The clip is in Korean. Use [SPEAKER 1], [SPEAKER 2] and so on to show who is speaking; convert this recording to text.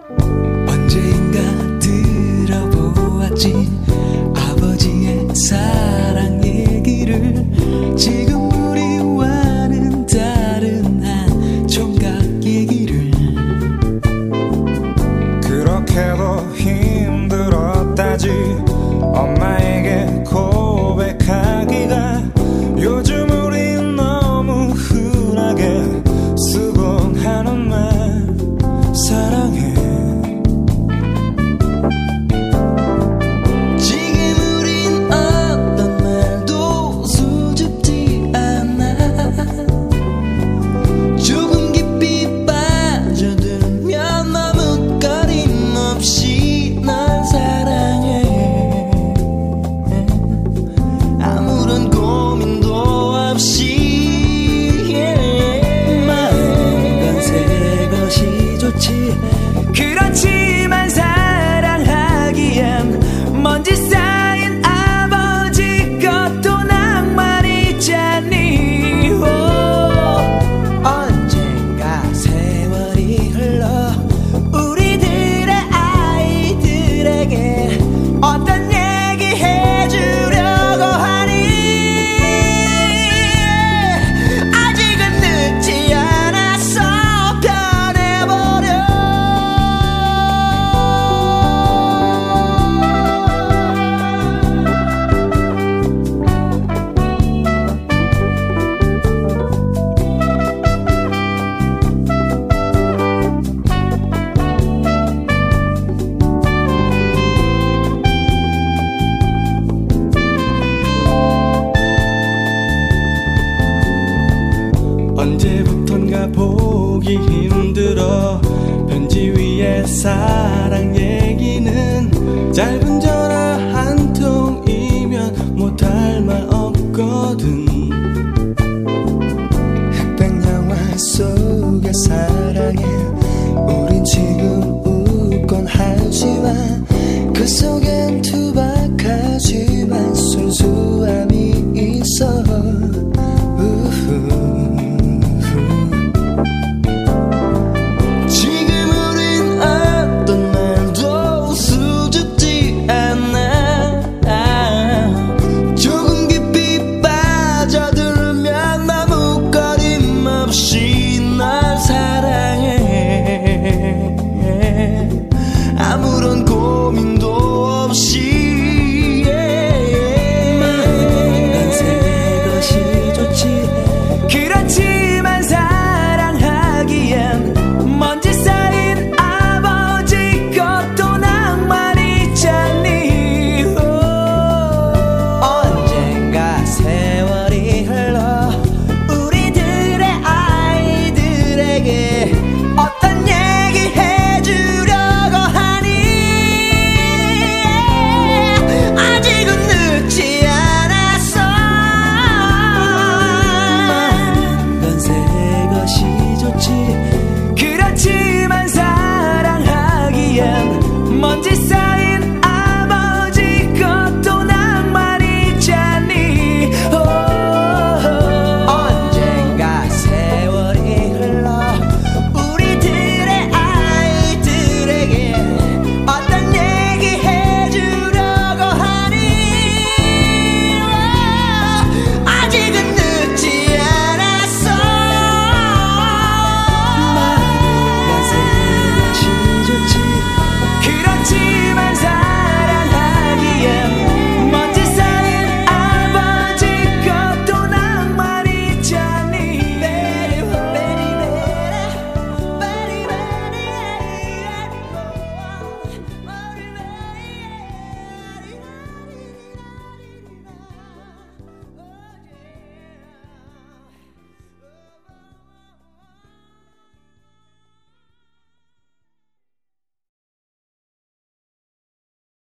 [SPEAKER 1] 언제인가 들어보았지 아버지의 사랑 얘기를. 지금 우리와는 다른 한 총각 얘기를.
[SPEAKER 2] 그렇게도 힘들었다지 엄마에게 고백하기가. 요즘 우린 너무 흔하게 쓰곤 하는 말 사랑해.
[SPEAKER 1] 지금 우린 어떤 말도 수줍지 않아. 조금 깊이 빠져들면 머뭇거림 없이 널 사랑해. 아무런 고민도 없이. 마음은 건새 것이 좋지. 그렇지만 사랑하기엔 먼지 쌓인 아버지 것도 낭만이잖니. 언젠가 세월이 흘러 우리들의 아이들에게 어떤 얘기 해주려고 하니. 아직은 늦지 않았어. 변해버려. 언제부턴가 보기 힘들어 편지 위에 사랑 얘기는. 짧은 전화